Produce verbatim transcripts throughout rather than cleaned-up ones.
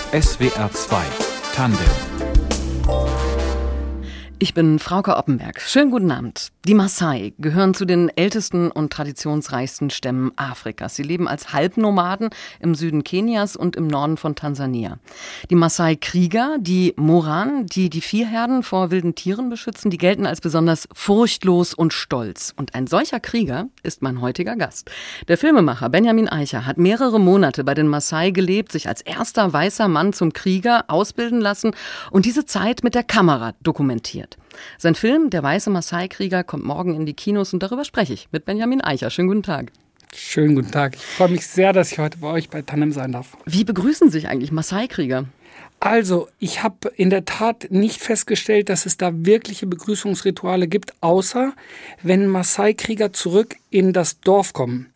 S W R zwei Tandem. Ich bin Frauke Oppenberg. Schönen guten Abend. Die Maasai gehören zu den ältesten und traditionsreichsten Stämmen Afrikas. Sie leben als Halbnomaden im Süden Kenias und im Norden von Tansania. Die Maasai-Krieger, die Moran, die die Viehherden vor wilden Tieren beschützen, die gelten als besonders furchtlos und stolz. Und ein solcher Krieger ist mein heutiger Gast. Der Filmemacher Benjamin Eicher hat mehrere Monate bei den Maasai gelebt, sich als erster weißer Mann zum Krieger ausbilden lassen und diese Zeit mit der Kamera dokumentiert. Sein Film »Der weiße Maasai-Krieger« kommt morgen in die Kinos und darüber spreche ich mit Benjamin Eicher. Schönen guten Tag. Schönen guten Tag. Ich freue mich sehr, dass ich heute bei euch bei Tandem sein darf. Wie begrüßen sich eigentlich Maasai-Krieger? Also, ich habe in der Tat nicht festgestellt, dass es da wirkliche Begrüßungsrituale gibt, außer wenn Maasai-Krieger zurück in das Dorf kommen.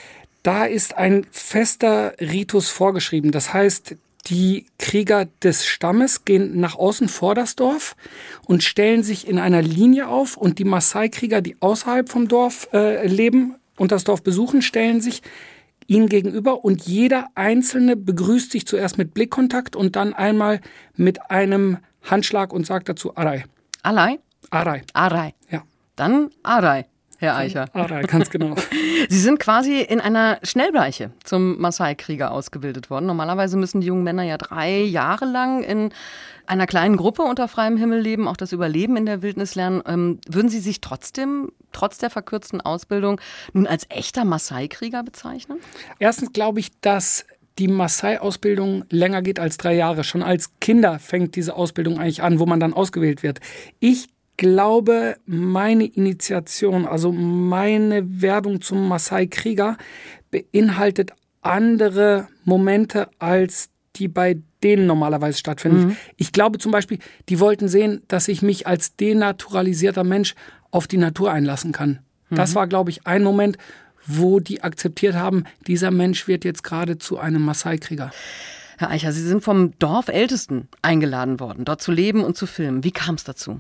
Da ist ein fester Ritus vorgeschrieben. Das heißt, die Krieger des Stammes gehen nach außen vor das Dorf und stellen sich in einer Linie auf. Und die Maasai-Krieger, die außerhalb vom Dorf äh, leben und das Dorf besuchen, stellen sich ihnen gegenüber. Und jeder Einzelne begrüßt sich zuerst mit Blickkontakt und dann einmal mit einem Handschlag und sagt dazu Arai. Alai? Arai. Arai. Ja. Dann Arai, Herr Eicher. Arai, ganz genau. Sie sind quasi in einer Schnellbleiche zum Maasai-Krieger ausgebildet worden. Normalerweise müssen die jungen Männer ja drei Jahre lang in einer kleinen Gruppe unter freiem Himmel leben, auch das Überleben in der Wildnis lernen. Ähm, würden Sie sich trotzdem, trotz der verkürzten Ausbildung, nun als echter Maasai-Krieger bezeichnen? Erstens glaube ich, dass die Maasai-Ausbildung länger geht als drei Jahre. Schon als Kinder fängt diese Ausbildung eigentlich an, wo man dann ausgewählt wird. Ich glaube, meine Initiation, also meine Werdung zum Maasai-Krieger beinhaltet andere Momente, als die bei denen normalerweise stattfinden. Mhm. Ich glaube zum Beispiel, die wollten sehen, dass ich mich als denaturalisierter Mensch auf die Natur einlassen kann. Mhm. Das war, glaube ich, ein Moment, wo die akzeptiert haben, dieser Mensch wird jetzt gerade zu einem Maasai-Krieger. Herr Eicher, Sie sind vom Dorfältesten eingeladen worden, dort zu leben und zu filmen. Wie kam es dazu?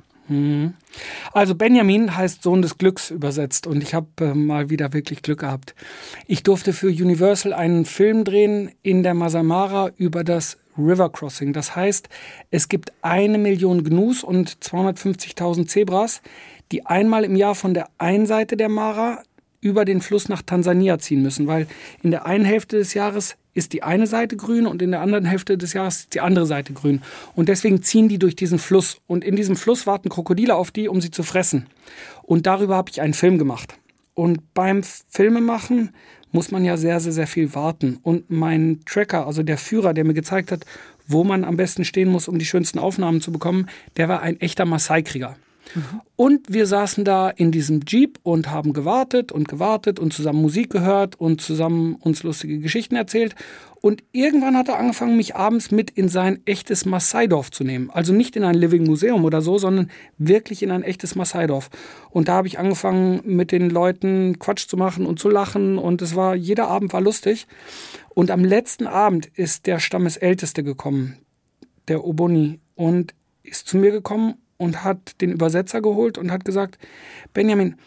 Also Benjamin heißt Sohn des Glücks übersetzt und ich habe äh, mal wieder wirklich Glück gehabt. Ich durfte für Universal einen Film drehen in der Masai Mara über das River Crossing. Das heißt, es gibt eine Million Gnus und zweihundertfünfzigtausend Zebras, die einmal im Jahr von der einen Seite der Mara über den Fluss nach Tansania ziehen müssen, weil in der einen Hälfte des Jahres ist die eine Seite grün und in der anderen Hälfte des Jahres ist die andere Seite grün. Und deswegen ziehen die durch diesen Fluss. Und in diesem Fluss warten Krokodile auf die, um sie zu fressen. Und darüber habe ich einen Film gemacht. Und beim Filmemachen muss man ja sehr, sehr, sehr viel warten. Und mein Tracker, also der Führer, der mir gezeigt hat, wo man am besten stehen muss, um die schönsten Aufnahmen zu bekommen, der war ein echter Maasai-Krieger. Mhm. Und wir saßen da in diesem Jeep und haben gewartet und gewartet und zusammen Musik gehört und zusammen uns lustige Geschichten erzählt. Und irgendwann hat er angefangen, mich abends mit in sein echtes Maasai-Dorf zu nehmen. Also nicht in ein Living-Museum oder so, sondern wirklich in ein echtes Maasai-Dorf. Und da habe ich angefangen, mit den Leuten Quatsch zu machen und zu lachen. Und es war, jeder Abend war lustig. Und am letzten Abend ist der Stammesälteste gekommen, der Oboni, und ist zu mir gekommen und hat den Übersetzer geholt und hat gesagt, Benjamin,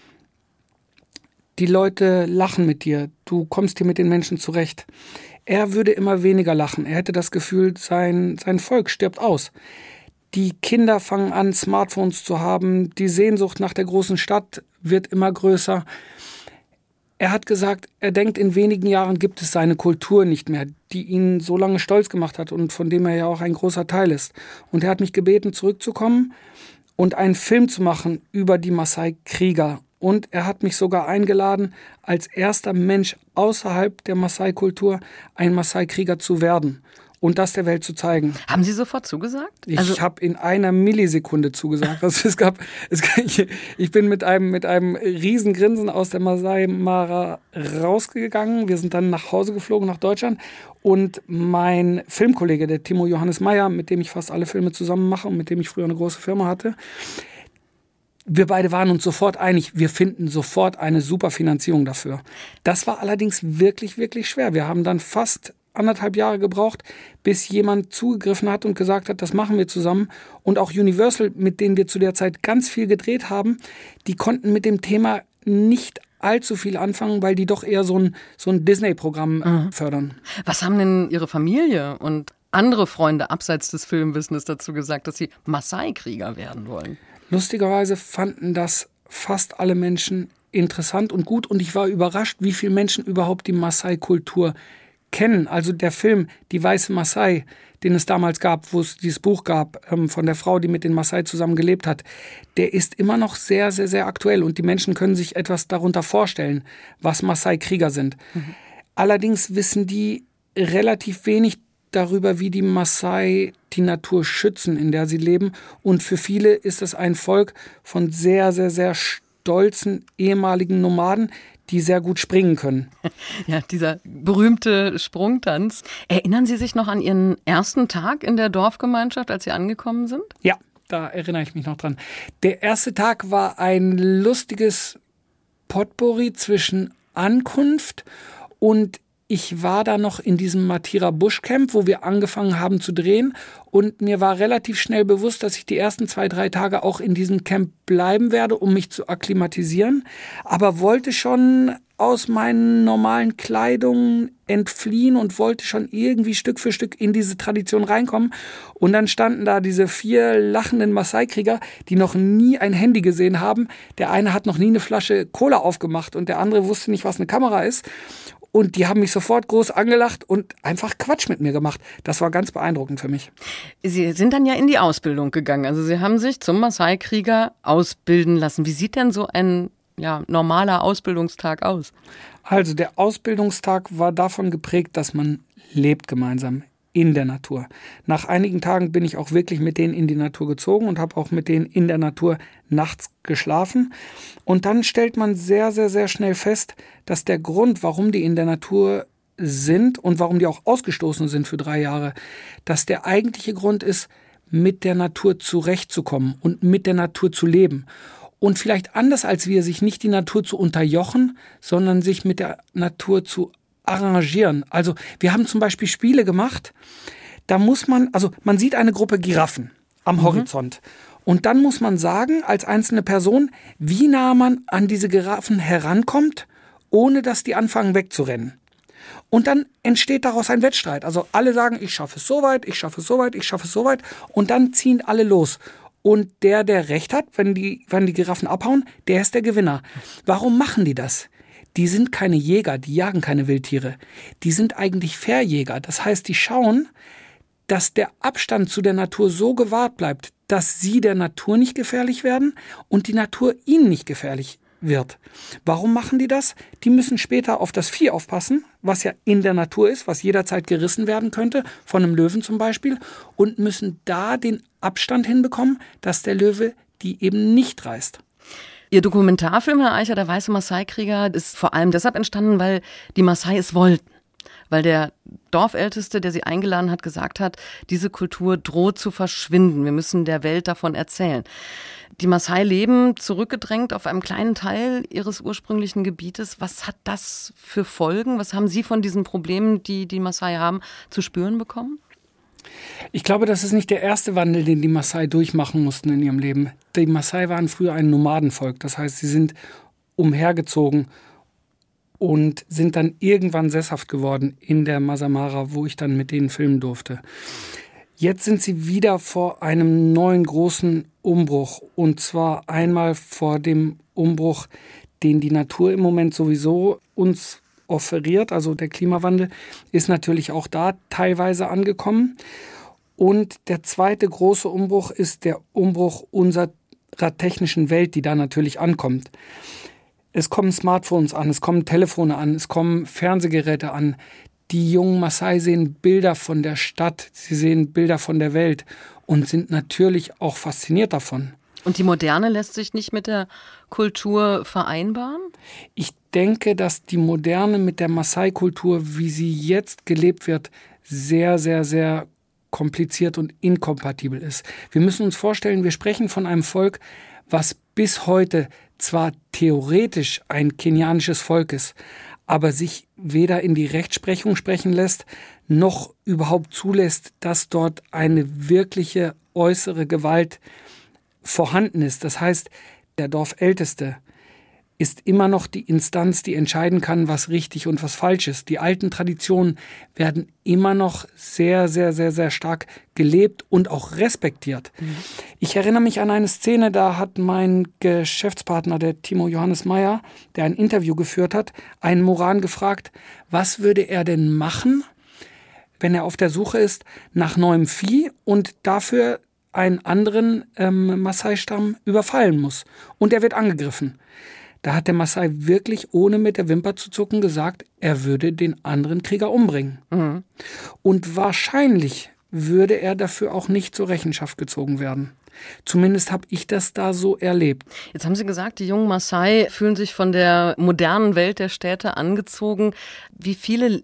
die Leute lachen mit dir, du kommst hier mit den Menschen zurecht. Er würde immer weniger lachen, er hätte das Gefühl, sein, sein Volk stirbt aus. Die Kinder fangen an, Smartphones zu haben, die Sehnsucht nach der großen Stadt wird immer größer. Er hat gesagt, er denkt, in wenigen Jahren gibt es seine Kultur nicht mehr, die ihn so lange stolz gemacht hat und von dem er ja auch ein großer Teil ist. Und er hat mich gebeten, zurückzukommen und einen Film zu machen über die Maasai-Krieger. Und er hat mich sogar eingeladen, als erster Mensch außerhalb der Maasai-Kultur ein Maasai-Krieger zu werden und das der Welt zu zeigen. Haben Sie sofort zugesagt? Ich also habe in einer Millisekunde zugesagt. Also es gab, es, ich, ich bin mit einem, mit einem riesen Grinsen aus der Masai Mara rausgegangen. Wir sind dann nach Hause geflogen, nach Deutschland. Und mein Filmkollege, der Timo Johannes Meyer, mit dem ich fast alle Filme zusammen mache und mit dem ich früher eine große Firma hatte, wir beide waren uns sofort einig, wir finden sofort eine super Finanzierung dafür. Das war allerdings wirklich, wirklich schwer. Wir haben dann fast anderthalb Jahre gebraucht, bis jemand zugegriffen hat und gesagt hat, das machen wir zusammen. Und auch Universal, mit denen wir zu der Zeit ganz viel gedreht haben, die konnten mit dem Thema nicht allzu viel anfangen, weil die doch eher so ein, so ein Disney-Programm mhm. fördern. Was haben denn Ihre Familie und andere Freunde abseits des Filmbusiness dazu gesagt, dass sie Maasai-Krieger werden wollen? Lustigerweise fanden das fast alle Menschen interessant und gut. Und ich war überrascht, wie viele Menschen überhaupt die Maasai-Kultur kennen. Also der Film Die weiße Maasai, den es damals gab, wo es dieses Buch gab, ähm, von der Frau, die mit den Maasai zusammen gelebt hat, der ist immer noch sehr, sehr, sehr aktuell. Und die Menschen können sich etwas darunter vorstellen, was Maasai-Krieger sind. Mhm. Allerdings wissen die relativ wenig darüber, wie die Maasai die Natur schützen, in der sie leben. Und für viele ist es ein Volk von sehr, sehr, sehr stolzen ehemaligen Nomaden, die sehr gut springen können. Ja, dieser berühmte Sprungtanz. Erinnern Sie sich noch an Ihren ersten Tag in der Dorfgemeinschaft, als Sie angekommen sind? Ja, da erinnere ich mich noch dran. Der erste Tag war ein lustiges Potpourri zwischen Ankunft und ich war da noch in diesem Matira Bushcamp, wo wir angefangen haben zu drehen. Und mir war relativ schnell bewusst, dass ich die ersten zwei, drei Tage auch in diesem Camp bleiben werde, um mich zu akklimatisieren. Aber wollte schon aus meinen normalen Kleidungen entfliehen und wollte schon irgendwie Stück für Stück in diese Tradition reinkommen. Und dann standen da diese vier lachenden Maasai-Krieger, die noch nie ein Handy gesehen haben. Der eine hat noch nie eine Flasche Cola aufgemacht und der andere wusste nicht, was eine Kamera ist. Und die haben mich sofort groß angelacht und einfach Quatsch mit mir gemacht. Das war ganz beeindruckend für mich. Sie sind dann ja in die Ausbildung gegangen. Also Sie haben sich zum Maasai-Krieger ausbilden lassen. Wie sieht denn so ein ja, normaler Ausbildungstag aus? Also der Ausbildungstag war davon geprägt, dass man lebt gemeinsam in der Natur. Nach einigen Tagen bin ich auch wirklich mit denen in die Natur gezogen und habe auch mit denen in der Natur nachts geschlafen. Und dann stellt man sehr, sehr, sehr schnell fest, dass der Grund, warum die in der Natur sind und warum die auch ausgestoßen sind für drei Jahre, dass der eigentliche Grund ist, mit der Natur zurechtzukommen und mit der Natur zu leben. Und vielleicht anders als wir, sich nicht die Natur zu unterjochen, sondern sich mit der Natur zu arrangieren. Also wir haben zum Beispiel Spiele gemacht, da muss man, also man sieht eine Gruppe Giraffen am mhm. Horizont und dann muss man sagen, als einzelne Person, wie nah man an diese Giraffen herankommt, ohne dass die anfangen wegzurennen. Und dann entsteht daraus ein Wettstreit. Also alle sagen, ich schaffe es so weit, ich schaffe es so weit, ich schaffe es so weit und dann ziehen alle los. Und der, der recht hat, wenn die, wenn die Giraffen abhauen, der ist der Gewinner. Warum machen die das? Die sind keine Jäger, die jagen keine Wildtiere. Die sind eigentlich Verjäger. Das heißt, die schauen, dass der Abstand zu der Natur so gewahrt bleibt, dass sie der Natur nicht gefährlich werden und die Natur ihnen nicht gefährlich wird. Warum machen die das? Die müssen später auf das Vieh aufpassen, was ja in der Natur ist, was jederzeit gerissen werden könnte, von einem Löwen zum Beispiel, und müssen da den Abstand hinbekommen, dass der Löwe die eben nicht reißt. Ihr Dokumentarfilm, Herr Eicher, der weiße Maasai-Krieger, ist vor allem deshalb entstanden, weil die Maasai es wollten. Weil der Dorfälteste, der sie eingeladen hat, gesagt hat, diese Kultur droht zu verschwinden. Wir müssen der Welt davon erzählen. Die Maasai leben zurückgedrängt auf einem kleinen Teil ihres ursprünglichen Gebietes. Was hat das für Folgen? Was haben Sie von diesen Problemen, die die Maasai haben, zu spüren bekommen? Ich glaube, das ist nicht der erste Wandel, den die Maasai durchmachen mussten in ihrem Leben. Die Maasai waren früher ein Nomadenvolk. Das heißt, sie sind umhergezogen und sind dann irgendwann sesshaft geworden in der Masai Mara, wo ich dann mit denen filmen durfte. Jetzt sind sie wieder vor einem neuen großen Umbruch. Und zwar einmal vor dem Umbruch, den die Natur im Moment sowieso uns offeriert. Also der Klimawandel ist natürlich auch da teilweise angekommen. Und der zweite große Umbruch ist der Umbruch unserer technischen Welt, die da natürlich ankommt. Es kommen Smartphones an, es kommen Telefone an, es kommen Fernsehgeräte an. Die jungen Maasai sehen Bilder von der Stadt, sie sehen Bilder von der Welt und sind natürlich auch fasziniert davon. Und die Moderne lässt sich nicht mit der Kultur vereinbaren? Ich denke, dass die Moderne mit der Maasai-Kultur, wie sie jetzt gelebt wird, sehr, sehr, sehr kompliziert und inkompatibel ist. Wir müssen uns vorstellen, wir sprechen von einem Volk, was bis heute zwar theoretisch ein kenianisches Volk ist, aber sich weder in die Rechtsprechung sprechen lässt, noch überhaupt zulässt, dass dort eine wirkliche äußere Gewalt vorhanden ist. Das heißt, der Dorfälteste ist immer noch die Instanz, die entscheiden kann, was richtig und was falsch ist. Die alten Traditionen werden immer noch sehr, sehr, sehr, sehr stark gelebt und auch respektiert. Mhm. Ich erinnere mich an eine Szene, da hat mein Geschäftspartner, der Timo Johannes Meyer, der ein Interview geführt hat, einen Moran gefragt, was würde er denn machen, wenn er auf der Suche ist nach neuem Vieh und dafür einen anderen ähm, Maasai-Stamm überfallen muss. Und er wird angegriffen. Da hat der Maasai wirklich, ohne mit der Wimper zu zucken, gesagt, er würde den anderen Krieger umbringen. Mhm. Und wahrscheinlich würde er dafür auch nicht zur Rechenschaft gezogen werden. Zumindest habe ich das da so erlebt. Jetzt haben Sie gesagt, die jungen Maasai fühlen sich von der modernen Welt der Städte angezogen. Wie viele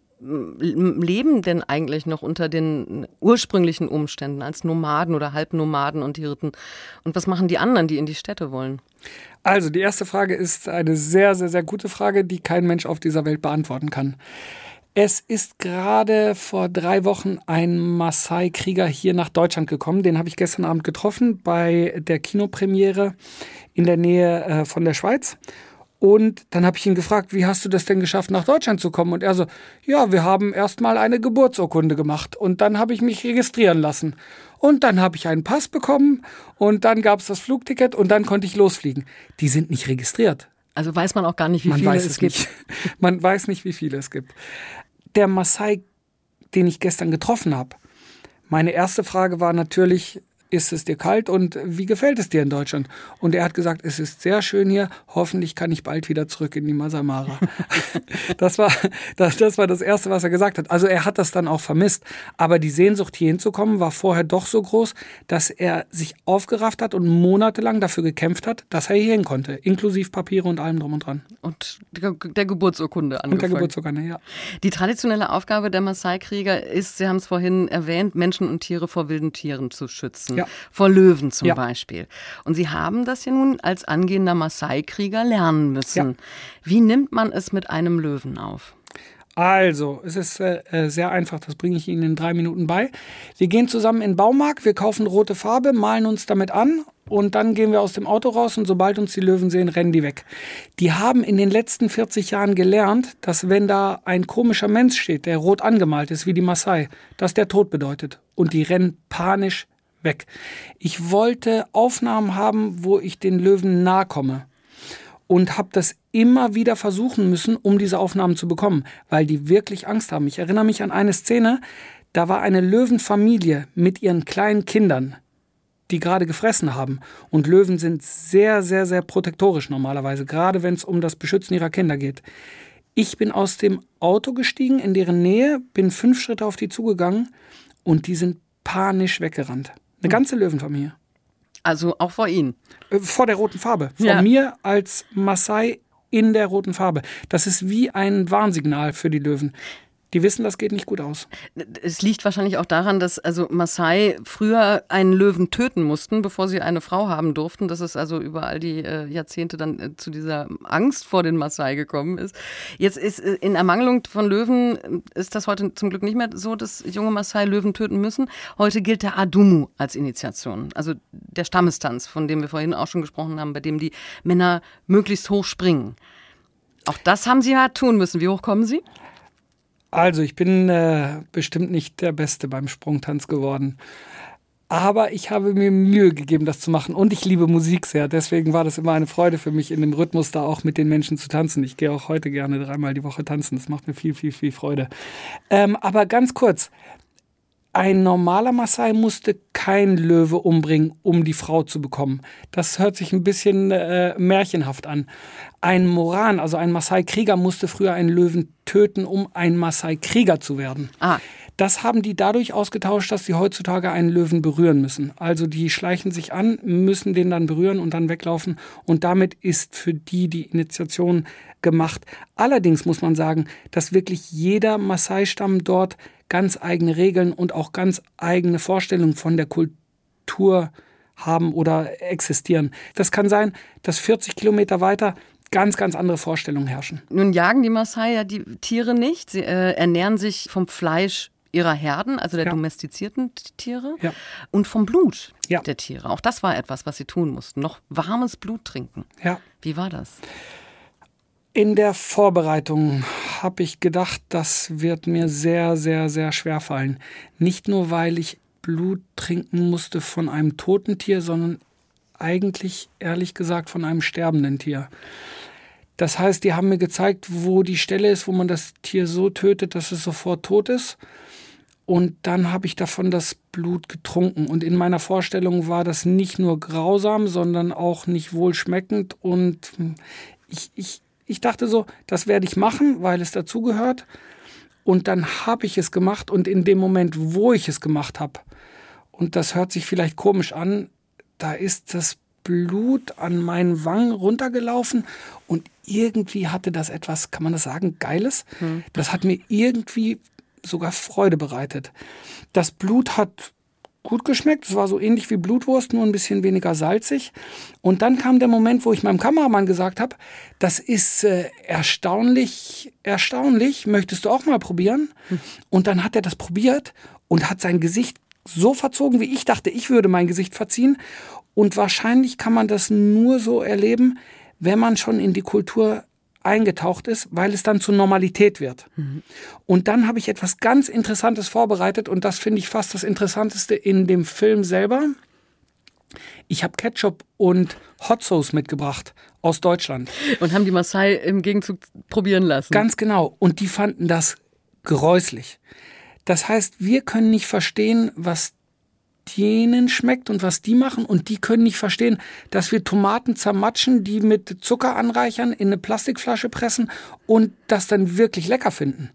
leben denn eigentlich noch unter den ursprünglichen Umständen als Nomaden oder Halbnomaden und Hirten? Und was machen die anderen, die in die Städte wollen? Also die erste Frage ist eine sehr, sehr, sehr gute Frage, die kein Mensch auf dieser Welt beantworten kann. Es ist gerade vor drei Wochen ein Maasai-Krieger hier nach Deutschland gekommen. Den habe ich gestern Abend getroffen bei der Kinopremiere in der Nähe äh, von der Schweiz. Und dann habe ich ihn gefragt, wie hast du das denn geschafft, nach Deutschland zu kommen? Und er so, ja, wir haben erst mal eine Geburtsurkunde gemacht und dann habe ich mich registrieren lassen. Und dann habe ich einen Pass bekommen und dann gab es das Flugticket und dann konnte ich losfliegen. Die sind nicht registriert. Also weiß man auch gar nicht, wie man viele weiß es, es gibt. Nicht. Man weiß nicht, wie viele es gibt. Der Maasai, den ich gestern getroffen habe, meine erste Frage war natürlich, ist es dir kalt und wie gefällt es dir in Deutschland? Und er hat gesagt, es ist sehr schön hier, hoffentlich kann ich bald wieder zurück in die Masai Mara. Das war, das, das war das Erste, was er gesagt hat. Also er hat das dann auch vermisst. Aber die Sehnsucht, hier hinzukommen, war vorher doch so groß, dass er sich aufgerafft hat und monatelang dafür gekämpft hat, dass er hier hin konnte, inklusive Papiere und allem drum und dran. Und der, der Geburtsurkunde angefangen. Und der Geburtsurkunde, ja. Die traditionelle Aufgabe der Maasai-Krieger ist, Sie haben es vorhin erwähnt, Menschen und Tiere vor wilden Tieren zu schützen. Ja. Vor Löwen zum ja. Beispiel. Und Sie haben das ja nun als angehender Maasai-Krieger lernen müssen. Ja. Wie nimmt man es mit einem Löwen auf? Also, es ist äh, sehr einfach, das bringe ich Ihnen in drei Minuten bei. Wir gehen zusammen in den Baumarkt, wir kaufen rote Farbe, malen uns damit an und dann gehen wir aus dem Auto raus und sobald uns die Löwen sehen, rennen die weg. Die haben in den letzten vierzig Jahren gelernt, dass wenn da ein komischer Mensch steht, der rot angemalt ist, wie die Maasai, dass der Tod bedeutet. Und die rennen panisch weg. Ich wollte Aufnahmen haben, wo ich den Löwen nahe komme. Und habe das immer wieder versuchen müssen, um diese Aufnahmen zu bekommen, weil die wirklich Angst haben. Ich erinnere mich an eine Szene, da war eine Löwenfamilie mit ihren kleinen Kindern, die gerade gefressen haben. Und Löwen sind sehr, sehr, sehr protektorisch normalerweise, gerade wenn es um das Beschützen ihrer Kinder geht. Ich bin aus dem Auto gestiegen, in deren Nähe, bin fünf Schritte auf die zugegangen und die sind panisch weggerannt. Eine ganze Löwenfamilie. Also auch vor Ihnen? Vor der roten Farbe. Vor ja. mir als Maasai in der roten Farbe. Das ist wie ein Warnsignal für die Löwen. Die wissen, das geht nicht gut aus. Es liegt wahrscheinlich auch daran, dass also Maasai früher einen Löwen töten mussten, bevor sie eine Frau haben durften. Dass es also über all die äh, Jahrzehnte dann äh, zu dieser Angst vor den Maasai gekommen ist. Jetzt ist äh, in Ermangelung von Löwen ist das heute zum Glück nicht mehr so, dass junge Maasai Löwen töten müssen. Heute gilt der Adumu als Initiation. Also der Stammestanz, von dem wir vorhin auch schon gesprochen haben, bei dem die Männer möglichst hoch springen. Auch das haben Sie ja tun müssen. Wie hoch kommen Sie? Also, ich bin äh, bestimmt nicht der Beste beim Sprungtanz geworden. Aber ich habe mir Mühe gegeben, das zu machen. Und ich liebe Musik sehr. Deswegen war das immer eine Freude für mich, in dem Rhythmus da auch mit den Menschen zu tanzen. Ich gehe auch heute gerne dreimal die Woche tanzen. Das macht mir viel, viel, viel Freude. Ähm, aber ganz kurz. Ein normaler Maasai musste kein Löwe umbringen, um die Frau zu bekommen. Das hört sich ein bisschen äh, märchenhaft an. Ein Moran, also ein Maasai-Krieger, musste früher einen Löwen töten, um ein Maasai-Krieger zu werden. Ah. Das haben die dadurch ausgetauscht, dass sie heutzutage einen Löwen berühren müssen. Also die schleichen sich an, müssen den dann berühren und dann weglaufen. Und damit ist für die die Initiation gemacht. Allerdings muss man sagen, dass wirklich jeder Maasai-Stamm dort ganz eigene Regeln und auch ganz eigene Vorstellungen von der Kultur haben oder existieren. Das kann sein, dass vierzig Kilometer weiter ganz, ganz andere Vorstellungen herrschen. Nun jagen die Maasai ja die Tiere nicht. Sie äh, ernähren sich vom Fleisch ihrer Herden, also der ja. domestizierten Tiere, ja. und vom Blut ja. der Tiere. Auch das war etwas, was sie tun mussten. Noch warmes Blut trinken. Ja. Wie war das? In der Vorbereitung habe ich gedacht, das wird mir sehr, sehr, sehr schwer fallen. Nicht nur, weil ich Blut trinken musste von einem toten Tier, sondern eigentlich, ehrlich gesagt, von einem sterbenden Tier. Das heißt, die haben mir gezeigt, wo die Stelle ist, wo man das Tier so tötet, dass es sofort tot ist. Und dann habe ich davon das Blut getrunken. Und in meiner Vorstellung war das nicht nur grausam, sondern auch nicht wohlschmeckend. Und ich, ich, ich dachte so, das werde ich machen, weil es dazugehört. Und dann habe ich es gemacht. Und in dem Moment, wo ich es gemacht habe, und das hört sich vielleicht komisch an, da ist das Blut an meinen Wangen runtergelaufen. Und irgendwie hatte das etwas, kann man das sagen, Geiles. Hm. Das hat mir irgendwie sogar Freude bereitet. Das Blut hat gut geschmeckt. Es war so ähnlich wie Blutwurst, nur ein bisschen weniger salzig. Und dann kam der Moment, wo ich meinem Kameramann gesagt habe, das ist äh, erstaunlich, erstaunlich. Möchtest du auch mal probieren? Hm. Und dann hat er das probiert und hat sein Gesicht so verzogen, wie ich dachte, ich würde mein Gesicht verziehen. Und wahrscheinlich kann man das nur so erleben, wenn man schon in die Kultur eingetaucht ist, weil es dann zur Normalität wird. Mhm. Und dann habe ich etwas ganz Interessantes vorbereitet und das finde ich fast das Interessanteste in dem Film selber. Ich habe Ketchup und Hot Sauce mitgebracht aus Deutschland. Und haben die Maasai im Gegenzug probieren lassen. Ganz genau. Und die fanden das gräuslich. Das heißt, wir können nicht verstehen, was denen schmeckt und was die machen. Und die können nicht verstehen, dass wir Tomaten zermatschen, die mit Zucker anreichern, in eine Plastikflasche pressen und das dann wirklich lecker finden.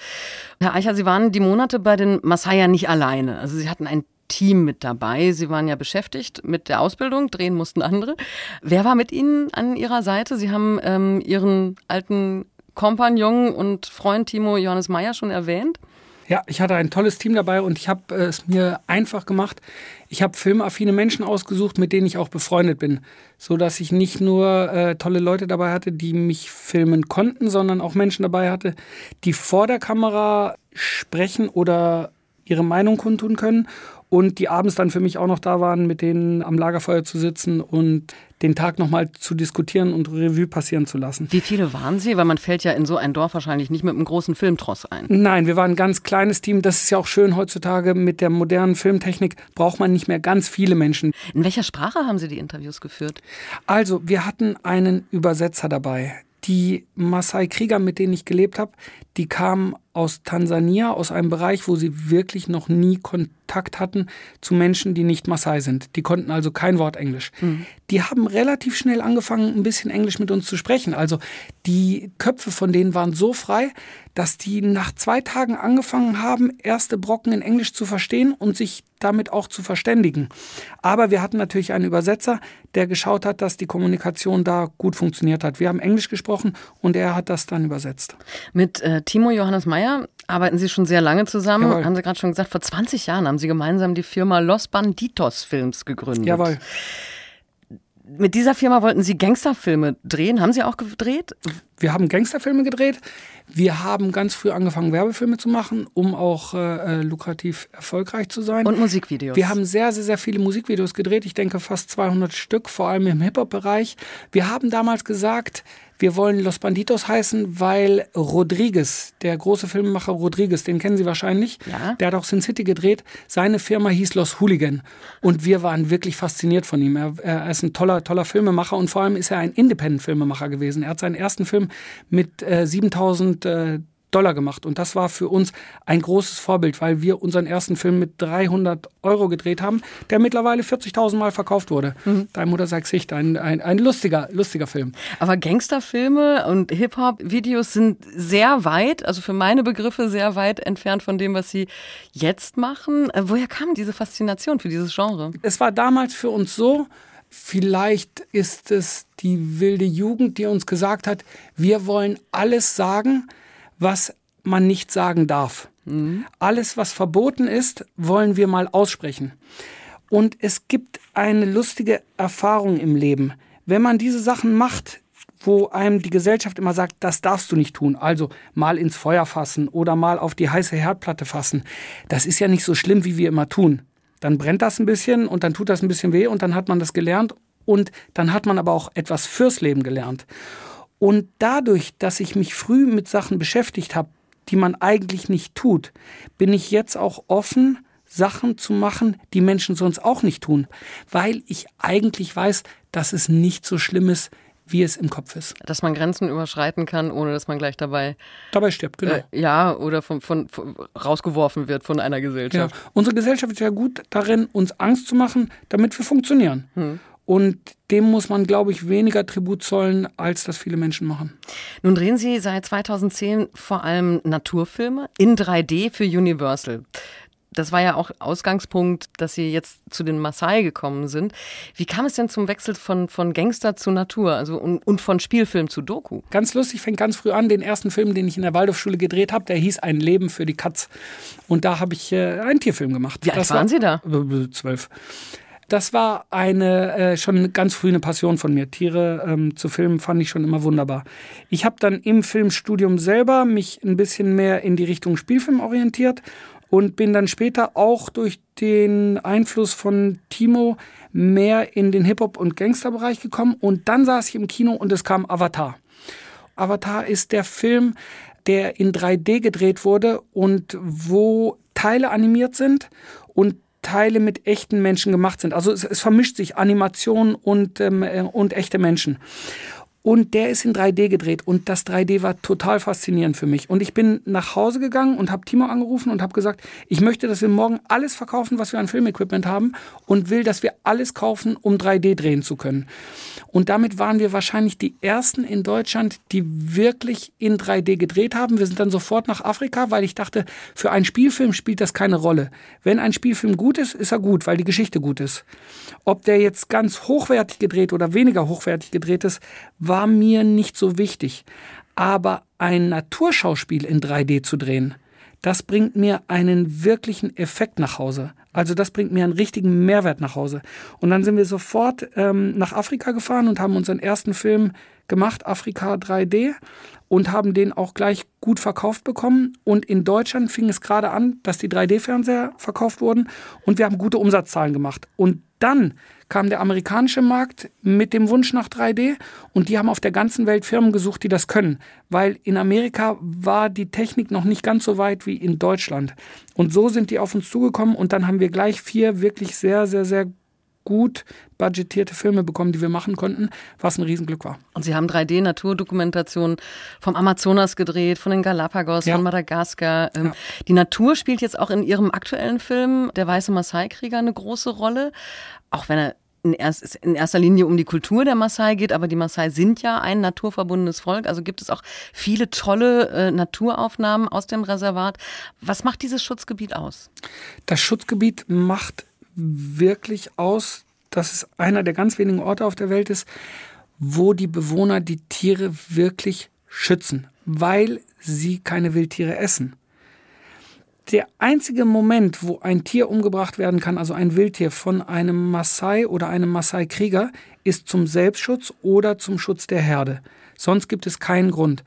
Herr Eicher, Sie waren die Monate bei den Maasai ja nicht alleine. Also Sie hatten ein Team mit dabei. Sie waren ja beschäftigt mit der Ausbildung, drehen mussten andere. Wer war mit Ihnen an Ihrer Seite? Sie haben ähm, Ihren alten Kompagnon und Freund Timo Johannes Meyer schon erwähnt. Ja, ich hatte ein tolles Team dabei und ich habe äh, es mir einfach gemacht. Ich habe filmaffine Menschen ausgesucht, mit denen ich auch befreundet bin, so dass ich nicht nur äh, tolle Leute dabei hatte, die mich filmen konnten, sondern auch Menschen dabei hatte, die vor der Kamera sprechen oder ihre Meinung kundtun können und die abends dann für mich auch noch da waren, mit denen am Lagerfeuer zu sitzen und den Tag nochmal zu diskutieren und Revue passieren zu lassen. Wie viele waren Sie? Weil man fällt ja in so ein Dorf wahrscheinlich nicht mit einem großen Filmtross ein. Nein, wir waren ein ganz kleines Team. Das ist ja auch schön heutzutage. Mit der modernen Filmtechnik braucht man nicht mehr ganz viele Menschen. In welcher Sprache haben Sie die Interviews geführt? Also, wir hatten einen Übersetzer dabei. Die Maasai-Krieger, mit denen ich gelebt habe, die kamen aus Tansania, aus einem Bereich, wo sie wirklich noch nie Kontakt hatten zu Menschen, die nicht Maasai sind. Die konnten also kein Wort Englisch. Mhm. Die haben relativ schnell angefangen, ein bisschen Englisch mit uns zu sprechen. Also die Köpfe von denen waren so frei, dass die nach zwei Tagen angefangen haben, erste Brocken in Englisch zu verstehen und sich damit auch zu verständigen. Aber wir hatten natürlich einen Übersetzer, der geschaut hat, dass die Kommunikation da gut funktioniert hat. Wir haben Englisch gesprochen und er hat das dann übersetzt. Mit äh, Timo Johannes Meyer arbeiten Sie schon sehr lange zusammen. Jawohl. Haben Sie gerade schon gesagt, vor zwanzig Jahren haben Sie gemeinsam die Firma Los Banditos Films gegründet. Jawohl. Mit dieser Firma wollten Sie Gangsterfilme drehen. Haben Sie auch gedreht? Wir haben Gangsterfilme gedreht. Wir haben ganz früh angefangen, Werbefilme zu machen, um auch äh, lukrativ erfolgreich zu sein. Und Musikvideos. Wir haben sehr, sehr, sehr viele Musikvideos gedreht. Ich denke fast zweihundert Stück, vor allem im Hip-Hop-Bereich. Wir haben damals gesagt, wir wollen Los Banditos heißen, weil Rodriguez, der große Filmemacher Rodriguez, den kennen Sie wahrscheinlich, ja. Der hat auch Sin City gedreht. Seine Firma hieß Los Hooligan. Und wir waren wirklich fasziniert von ihm. Er, er ist ein toller, toller Filmemacher und vor allem ist er ein Independent-Filmemacher gewesen. Er hat seinen ersten Film mit äh, siebentausend äh, Dollar gemacht. Und das war für uns ein großes Vorbild, weil wir unseren ersten Film mit dreihundert Euro gedreht haben, der mittlerweile vierzigtausend Mal verkauft wurde. Mhm. Deine Mutter sagt Sicht, ein, ein, ein lustiger, lustiger Film. Aber Gangsterfilme und Hip-Hop-Videos sind sehr weit, also für meine Begriffe sehr weit entfernt von dem, was Sie jetzt machen. Woher kam diese Faszination für dieses Genre? Es war damals für uns so, vielleicht ist es die wilde Jugend, die uns gesagt hat, wir wollen alles sagen, was man nicht sagen darf. Mhm. Alles, was verboten ist, wollen wir mal aussprechen. Und es gibt eine lustige Erfahrung im Leben. Wenn man diese Sachen macht, wo einem die Gesellschaft immer sagt, das darfst du nicht tun, also mal ins Feuer fassen oder mal auf die heiße Herdplatte fassen, das ist ja nicht so schlimm, wie wir immer tun. Dann brennt das ein bisschen und dann tut das ein bisschen weh und dann hat man das gelernt und dann hat man aber auch etwas fürs Leben gelernt. Und dadurch, dass ich mich früh mit Sachen beschäftigt habe, die man eigentlich nicht tut, bin ich jetzt auch offen, Sachen zu machen, die Menschen sonst auch nicht tun. Weil ich eigentlich weiß, dass es nicht so schlimm ist, wie es im Kopf ist. Dass man Grenzen überschreiten kann, ohne dass man gleich dabei... Dabei stirbt, genau. Äh, ja, oder von, von, von rausgeworfen wird von einer Gesellschaft. Ja. Unsere Gesellschaft ist ja gut darin, uns Angst zu machen, damit wir funktionieren. Hm. Und dem muss man, glaube ich, weniger Tribut zollen, als das viele Menschen machen. Nun drehen Sie seit zweitausendzehn vor allem Naturfilme in drei D für Universal. Das war ja auch Ausgangspunkt, dass Sie jetzt zu den Maasai gekommen sind. Wie kam es denn zum Wechsel von, von Gangster zu Natur, also und, und von Spielfilm zu Doku? Ganz lustig, fängt ganz früh an. Den ersten Film, den ich in der Waldorfschule gedreht habe, der hieß Ein Leben für die Katz. Und da habe ich äh, einen Tierfilm gemacht. Wie alt das waren war, Sie da? Äh, zwölf. Das war eine äh, schon ganz früh eine Passion von mir. Tiere ähm, zu filmen fand ich schon immer wunderbar. Ich habe dann im Filmstudium selber mich ein bisschen mehr in die Richtung Spielfilm orientiert und bin dann später auch durch den Einfluss von Timo mehr in den Hip-Hop- und Gangsterbereich gekommen. Und dann saß ich im Kino und es kam Avatar. Avatar ist der Film, der in drei D gedreht wurde und wo Teile animiert sind und Teile mit echten Menschen gemacht sind. Also es, es vermischt sich Animation und, ähm, und echte Menschen. Und der ist in drei D gedreht und das drei D war total faszinierend für mich. Und ich bin nach Hause gegangen und habe Timo angerufen und habe gesagt, ich möchte, dass wir morgen alles verkaufen, was wir an Filmequipment haben und will, dass wir alles kaufen, um drei D drehen zu können. Und damit waren wir wahrscheinlich die Ersten in Deutschland, die wirklich in drei D gedreht haben. Wir sind dann sofort nach Afrika, weil ich dachte, für einen Spielfilm spielt das keine Rolle. Wenn ein Spielfilm gut ist, ist er gut, weil die Geschichte gut ist. Ob der jetzt ganz hochwertig gedreht oder weniger hochwertig gedreht ist, war mir nicht so wichtig. Aber ein Naturschauspiel in drei D zu drehen, das bringt mir einen wirklichen Effekt nach Hause. Also das bringt mir einen richtigen Mehrwert nach Hause. Und dann sind wir sofort ähm, nach Afrika gefahren und haben unseren ersten Film gemacht, Afrika drei D, und haben den auch gleich gut verkauft bekommen. Und in Deutschland fing es gerade an, dass die drei D-Fernseher verkauft wurden und wir haben gute Umsatzzahlen gemacht. Und dann kam der amerikanische Markt mit dem Wunsch nach drei D und die haben auf der ganzen Welt Firmen gesucht, die das können. Weil in Amerika war die Technik noch nicht ganz so weit wie in Deutschland. Und so sind die auf uns zugekommen und dann haben wir gleich vier wirklich sehr, sehr, sehr gut budgetierte Filme bekommen, die wir machen konnten, was ein Riesenglück war. Und Sie haben drei D-Naturdokumentationen vom Amazonas gedreht, von den Galapagos, ja. von Madagaskar. Ja. Die Natur spielt jetzt auch in Ihrem aktuellen Film, Der weiße Maasai-Krieger, eine große Rolle. Auch wenn er in, erst, in erster Linie um die Kultur der Maasai geht, aber die Maasai sind ja ein naturverbundenes Volk. Also gibt es auch viele tolle äh, Naturaufnahmen aus dem Reservat. Was macht dieses Schutzgebiet aus? Das Schutzgebiet macht wirklich aus, dass es einer der ganz wenigen Orte auf der Welt ist, wo die Bewohner die Tiere wirklich schützen, weil sie keine Wildtiere essen. Der einzige Moment, wo ein Tier umgebracht werden kann, also ein Wildtier von einem Maasai oder einem Maasai-Krieger, ist zum Selbstschutz oder zum Schutz der Herde. Sonst gibt es keinen Grund.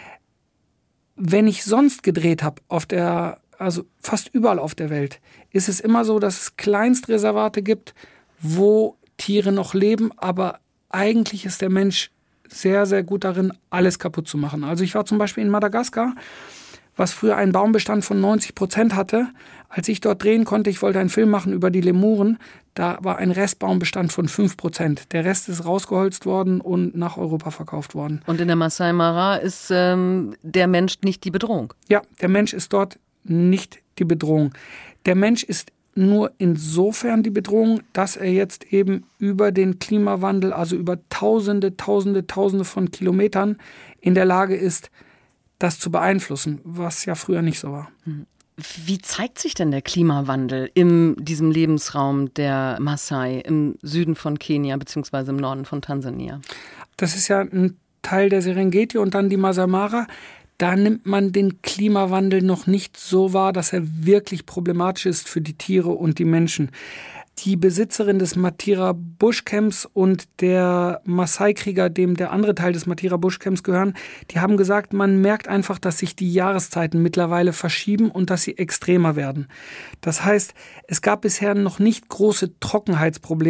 Wenn ich sonst gedreht habe auf der also fast überall auf der Welt, ist es immer so, dass es Kleinstreservate gibt, wo Tiere noch leben, aber eigentlich ist der Mensch sehr, sehr gut darin, alles kaputt zu machen. Also ich war zum Beispiel in Madagaskar, was früher einen Baumbestand von neunzig Prozent hatte. Als ich dort drehen konnte, ich wollte einen Film machen über die Lemuren, da war ein Restbaumbestand von fünf Prozent. Der Rest ist rausgeholzt worden und nach Europa verkauft worden. Und in der Masai Mara ist ähm, der Mensch nicht die Bedrohung? Ja, der Mensch ist dort nicht die Bedrohung. Der Mensch ist nur insofern die Bedrohung, dass er jetzt eben über den Klimawandel, also über Tausende, Tausende, Tausende von Kilometern in der Lage ist, das zu beeinflussen, was ja früher nicht so war. Wie zeigt sich denn der Klimawandel in diesem Lebensraum der Maasai im Süden von Kenia bzw. im Norden von Tansania? Das ist ja ein Teil der Serengeti und dann die Masai Mara. Da nimmt man den Klimawandel noch nicht so wahr, dass er wirklich problematisch ist für die Tiere und die Menschen. Die Besitzerin des Matira Bushcamps und der Maasai-Krieger, dem der andere Teil des Matira Bushcamps gehören, die haben gesagt, man merkt einfach, dass sich die Jahreszeiten mittlerweile verschieben und dass sie extremer werden. Das heißt, es gab bisher noch nicht große Trockenheitsprobleme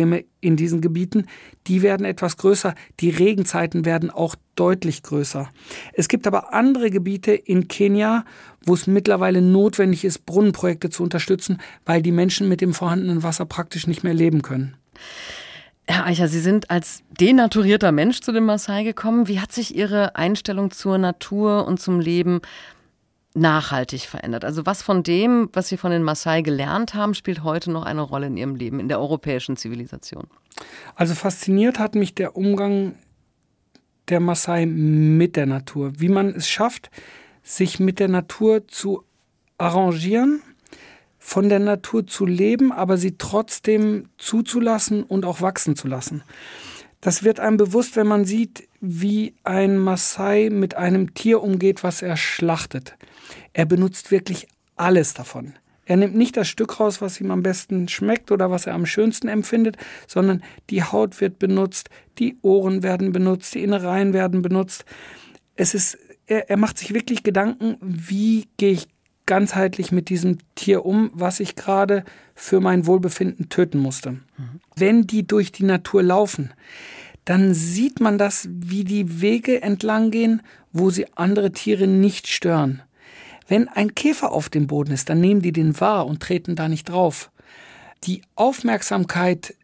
in diesen Gebieten, die werden etwas größer. Die Regenzeiten werden auch deutlich größer. Es gibt aber andere Gebiete in Kenia, wo es mittlerweile notwendig ist, Brunnenprojekte zu unterstützen, weil die Menschen mit dem vorhandenen Wasser praktisch nicht mehr leben können. Herr Eicher, Sie sind als denaturierter Mensch zu den Maasai gekommen. Wie hat sich Ihre Einstellung zur Natur und zum Leben nachhaltig verändert? Also was von dem, was Sie von den Maasai gelernt haben, spielt heute noch eine Rolle in Ihrem Leben, in der europäischen Zivilisation? Also fasziniert hat mich der Umgang der Maasai mit der Natur. Wie man es schafft, sich mit der Natur zu arrangieren, von der Natur zu leben, aber sie trotzdem zuzulassen und auch wachsen zu lassen. Das wird einem bewusst, wenn man sieht, wie ein Maasai mit einem Tier umgeht, was er schlachtet. Er benutzt wirklich alles davon. Er nimmt nicht das Stück raus, was ihm am besten schmeckt oder was er am schönsten empfindet, sondern die Haut wird benutzt, die Ohren werden benutzt, die Innereien werden benutzt. Es ist, er, er macht sich wirklich Gedanken, wie gehe ich ganzheitlich mit diesem Tier um, was ich gerade für mein Wohlbefinden töten musste. Mhm. Wenn die durch die Natur laufen, dann sieht man das, wie die Wege entlang gehen, wo sie andere Tiere nicht stören. Wenn ein Käfer auf dem Boden ist, dann nehmen die den wahr und treten da nicht drauf. Die Aufmerksamkeit,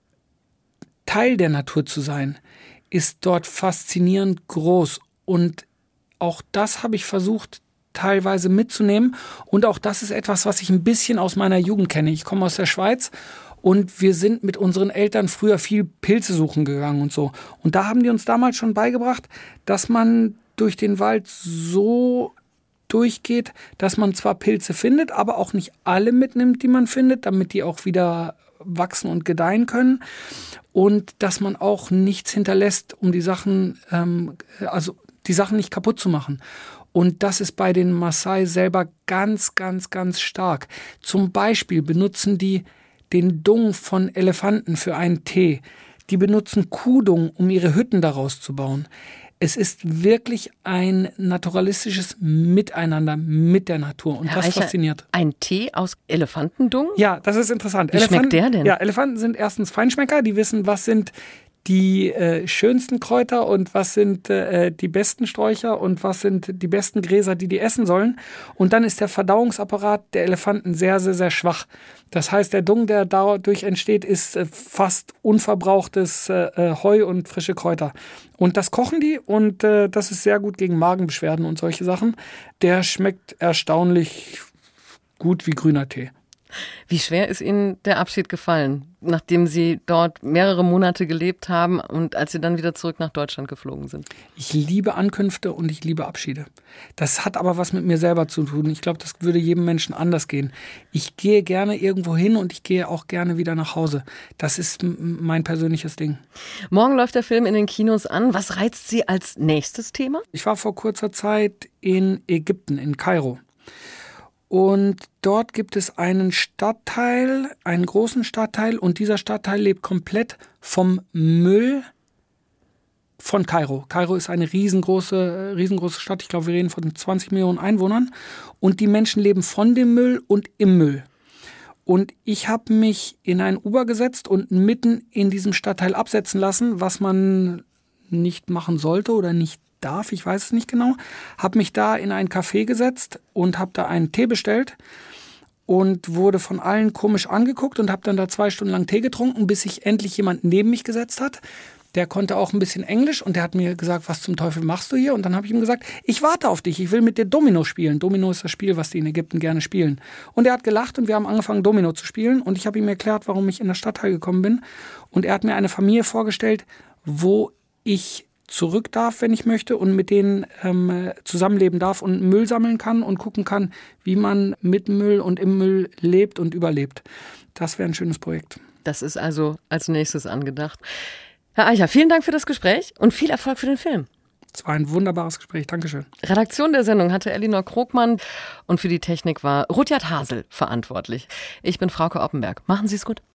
Teil der Natur zu sein, ist dort faszinierend groß. Und auch das habe ich versucht, teilweise mitzunehmen. Und auch das ist etwas, was ich ein bisschen aus meiner Jugend kenne. Ich komme aus der Schweiz und wir sind mit unseren Eltern früher viel Pilze suchen gegangen und so. Und da haben die uns damals schon beigebracht, dass man durch den Wald so durchgeht, dass man zwar Pilze findet, aber auch nicht alle mitnimmt, die man findet, damit die auch wieder wachsen und gedeihen können. Und dass man auch nichts hinterlässt, um die Sachen, ähm, also die Sachen nicht kaputt zu machen. Und das ist bei den Maasai selber ganz, ganz, ganz stark. Zum Beispiel benutzen die den Dung von Elefanten für einen Tee. Die benutzen Kuhdung, um ihre Hütten daraus zu bauen. Es ist wirklich ein naturalistisches Miteinander mit der Natur. Und Herr das Eicher, fasziniert. Ein Tee aus Elefantendung? Ja, das ist interessant. Wie Elefanten, schmeckt der denn? Ja, Elefanten sind erstens Feinschmecker. Die wissen, was sind die äh, schönsten Kräuter und was sind äh, die besten Sträucher und was sind die besten Gräser, die die essen sollen. Und dann ist der Verdauungsapparat der Elefanten sehr, sehr, sehr schwach. Das heißt, der Dung, der dadurch entsteht, ist äh, fast unverbrauchtes äh, Heu und frische Kräuter. Und das kochen die und äh, das ist sehr gut gegen Magenbeschwerden und solche Sachen. Der schmeckt erstaunlich gut wie grüner Tee. Wie schwer ist Ihnen der Abschied gefallen, nachdem Sie dort mehrere Monate gelebt haben und als Sie dann wieder zurück nach Deutschland geflogen sind? Ich liebe Ankünfte und ich liebe Abschiede. Das hat aber was mit mir selber zu tun. Ich glaube, das würde jedem Menschen anders gehen. Ich gehe gerne irgendwo hin und ich gehe auch gerne wieder nach Hause. Das ist m- mein persönliches Ding. Morgen läuft der Film in den Kinos an. Was reizt Sie als nächstes Thema? Ich war vor kurzer Zeit in Ägypten, in Kairo. Und dort gibt es einen Stadtteil, einen großen Stadtteil, und dieser Stadtteil lebt komplett vom Müll von Kairo. Kairo ist eine riesengroße, riesengroße Stadt. Ich glaube, wir reden von zwanzig Millionen Einwohnern. Und die Menschen leben von dem Müll und im Müll. Und ich habe mich in ein Uber gesetzt und mitten in diesem Stadtteil absetzen lassen, was man nicht machen sollte oder nicht darf, ich weiß es nicht genau, habe mich da in ein Café gesetzt und habe da einen Tee bestellt und wurde von allen komisch angeguckt und habe dann da zwei Stunden lang Tee getrunken, bis sich endlich jemand neben mich gesetzt hat. Der konnte auch ein bisschen Englisch und der hat mir gesagt, was zum Teufel machst du hier? Und dann habe ich ihm gesagt, ich warte auf dich, ich will mit dir Domino spielen. Domino ist das Spiel, was die in Ägypten gerne spielen. Und er hat gelacht und wir haben angefangen, Domino zu spielen. Und ich habe ihm erklärt, warum ich in das Stadtteil gekommen bin. Und er hat mir eine Familie vorgestellt, wo ich zurück darf, wenn ich möchte, und mit denen ähm, zusammenleben darf und Müll sammeln kann und gucken kann, wie man mit Müll und im Müll lebt und überlebt. Das wäre ein schönes Projekt. Das ist also als nächstes angedacht. Herr Eicher, vielen Dank für das Gespräch und viel Erfolg für den Film. Es war ein wunderbares Gespräch. Dankeschön. Redaktion der Sendung hatte Elinor Krogmann und für die Technik war Rudyard Hasel verantwortlich. Ich bin Frauke Oppenberg. Machen Sie es gut.